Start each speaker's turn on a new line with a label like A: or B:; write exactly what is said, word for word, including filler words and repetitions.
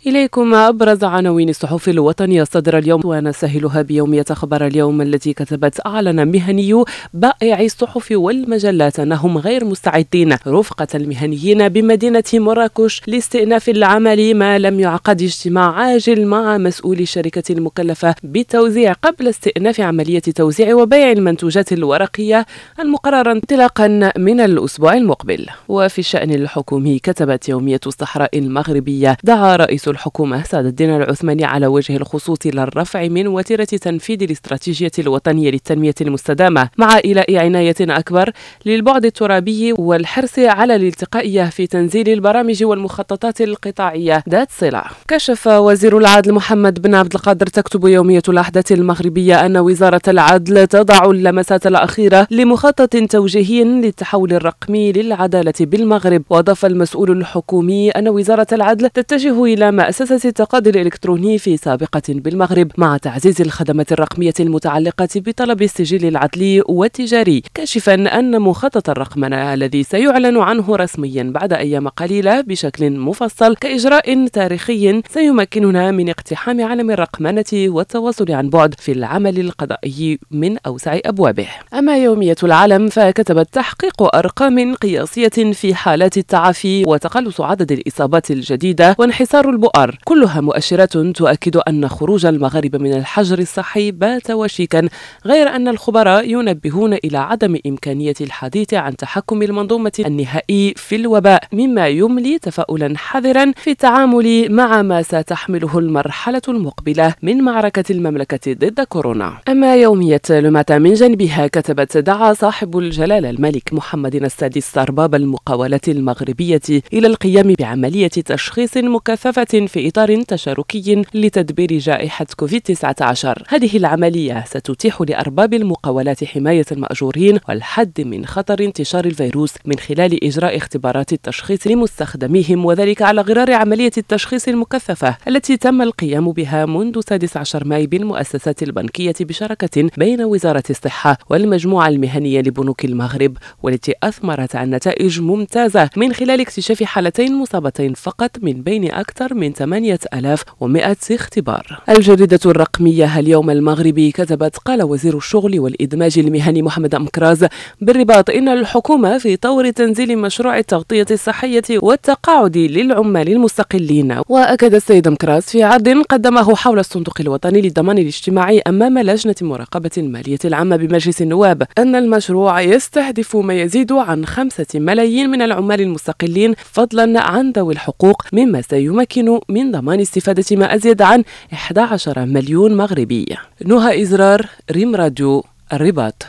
A: إليكم أبرز عناوين الصحف الوطنية الصادرة اليوم، ونسهلها بيومية أخبار اليوم التي كتبت: أعلن مهنيو بائعي الصحف والمجلات أنهم غير مستعدين رفقة المهنيين بمدينة مراكش لاستئناف العمل ما لم يعقد اجتماع عاجل مع مسؤولي الشركة المكلفة بالتوزيع قبل استئناف عملية توزيع وبيع المنتوجات الورقية المقررة انطلاقا من الأسبوع المقبل. وفي الشأن الحكومي كتبت يومية الصحراء المغربية: دعا رئيس الحكومة سعد الدين العثماني على وجه الخصوص للرفع من وتيرة تنفيذ الاستراتيجية الوطنية للتنمية المستدامة، مع إيلاء عناية أكبر للبعد الترابي والحرص على الالتقائية في تنزيل البرامج والمخططات القطاعية ذات صلة. كشف وزير العدل محمد بن عبد القادر، تكتب يومية الأحداث المغربية، أن وزارة العدل تضع اللمسات الأخيرة لمخطط توجيهي للتحول الرقمي للعدالة بالمغرب. وأضاف المسؤول الحكومي أن وزارة العدل تتجه إلى مؤسسة التقاضي الإلكتروني في سابقة بالمغرب، مع تعزيز الخدمات الرقمية المتعلقة بطلب السجل العدلي والتجاري، كاشفا أن مخطط الرقمنة الذي سيعلن عنه رسميا بعد أيام قليلة بشكل مفصل كإجراء تاريخي سيمكننا من اقتحام عالم الرقمنة والتواصل عن بعد في العمل القضائي من أوسع أبوابه. أما يومية العالم فكتبت: تحقيق أرقام قياسية في حالات التعافي وتقلص عدد الإصابات الجديدة وانحسار البؤر، كلها مؤشرات تؤكد أن خروج المغاربة من الحجر الصحي بات وشيكا، غير أن الخبراء ينبهون إلى عدم إمكانية الحديث عن تحكم المنظومة النهائي في الوباء، مما يملي تفاؤلا حذرا في التعامل مع ما ستحمله المرحلة المقبلة من معركة المملكة ضد كورونا. أما يومية لوماتا من جانبها كتبت: دعا صاحب الجلالة الملك محمد السادس أرباب المقاولات المغربية إلى القيام بعملية تشخيص مكثفة في إطار تشاركي لتدبير جائحة كوفيد تسعة عشر. هذه العملية ستتيح لأرباب المقاولات حماية المأجورين والحد من خطر انتشار الفيروس من خلال إجراء اختبارات التشخيص لمستخدميهم، وذلك على غرار عملية التشخيص المكثفة التي تم القيام بها منذ سادس عشر ماي بالمؤسسات البنكية بشراكة بين وزارة الصحة والمجموعة المهنية لبنوك المغرب، والتي أثمرت عن نتائج ممتازة من خلال اكتشاف حالتين مصابتين فقط من بين أكثر من ثمانية آلاف ومئة اختبار. الجريدة الرقمية اليوم المغربي كتبت: قال وزير الشغل والإدماج المهني محمد أمكراز بالرباط إن الحكومة في طور تنزيل مشروع التغطية الصحية والتقاعد للعمال المستقلين. وأكد السيد أمكراز في عرض قدمه حول الصندوق الوطني للضمان الاجتماعي أمام لجنة مراقبة المالية العامة بمجلس النواب أن المشروع يستهدف ما يزيد عن خمسة ملايين من العمال المستقلين فضلا عن ذوي الحقوق، مما سيمكن من ضمان استفادة ما أزيد عن أحد عشر مليون مغربي. نهى إزرار، ريم راديو، الرباط.